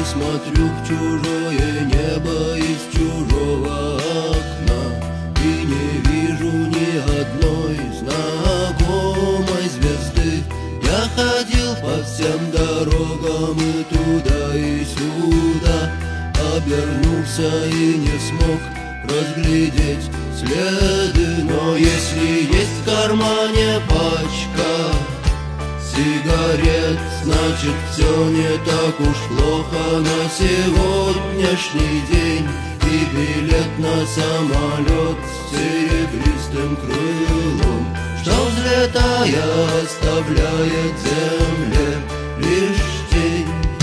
смотрю в чужое небо из чужого окна и не вижу ни одной знакомой звезды. Я ходил по всем дорогам и туда, и сюда, обернулся и не смог разглядеть следы. Но если есть в кармане пачка сигарет, значит все не так уж плохо на сегодняшний день. И билет на самолет с серебристым крылом, что взлетая оставляет земле лишь тень.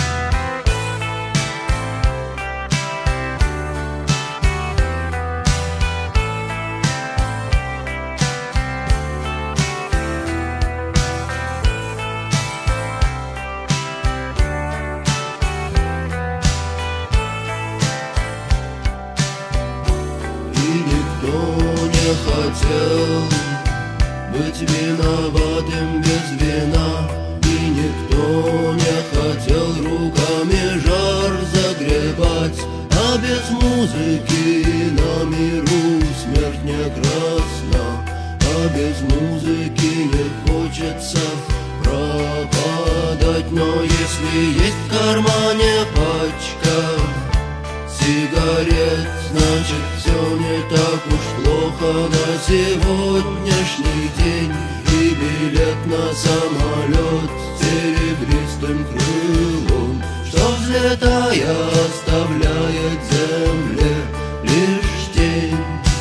Никто не хотел быть виноватым без вина, и никто не хотел руками жар загребать. А без музыки на миру смерть не красна, а без музыки не хочется пропадать. Но если есть в кармане пачка сигарет, значит все не так уж плохо на сегодняшний день. И билет на самолет с серебристым крылом, что взлетая оставляет земле лишь тень.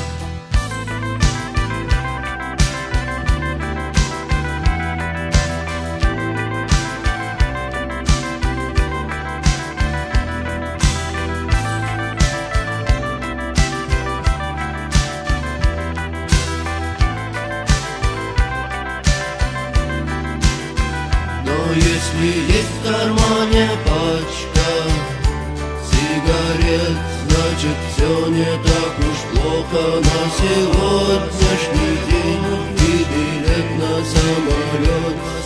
Если есть в кармане пачка сигарет, значит все не так уж плохо на сегодняшний день. И билет на самолет